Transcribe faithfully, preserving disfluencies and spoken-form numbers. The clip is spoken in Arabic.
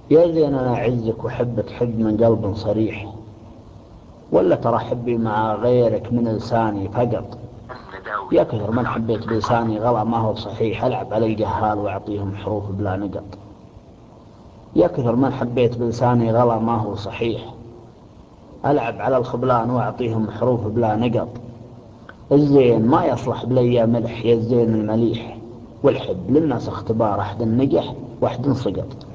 يا زين أنا أعزك وحبك حب من قلب صريح، ولا ترى حبي مع غيرك من لساني فقط. يا كثر من حبيت بلساني غلا ما هو صحيح، ألعب على الجهال وأعطيهم حروف بلا نقط. يا كثر من حبيت بلساني غلا ما هو صحيح، ألعب على الخبلان وأعطيهم حروف بلا نقط. الزين ما يصلح بليا ملح يا الزين المليح، والحب للناس اختبار، أحد نجح وأحد سقط.